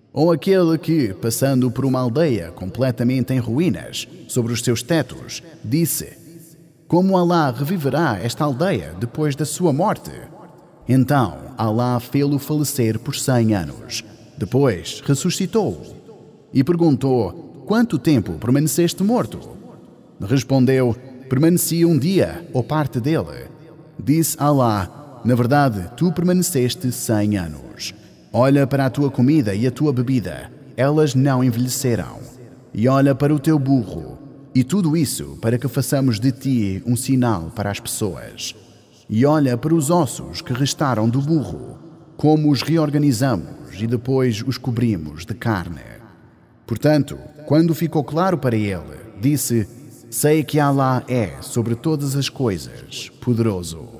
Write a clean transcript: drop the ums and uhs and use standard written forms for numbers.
Ou aquele que, passando por uma aldeia completamente em ruínas, sobre os seus tetos, disse: como Alá reviverá esta aldeia depois da sua morte? Então Alá fê-lo falecer por 100 anos. Depois ressuscitou-o e perguntou: quanto tempo permaneceste morto? Respondeu: permaneci um dia ou parte dele. Disse Alá: na verdade, tu permaneceste 100 anos. Olha para a tua comida e a tua bebida, elas não envelhecerão. E olha para o teu burro, e tudo isso para que façamos de ti um sinal para as pessoas. E olha para os ossos que restaram do burro, como os reorganizamos e depois os cobrimos de carne. Portanto, quando ficou claro para ele, disse: sei que Alá é, sobre todas as coisas, poderoso.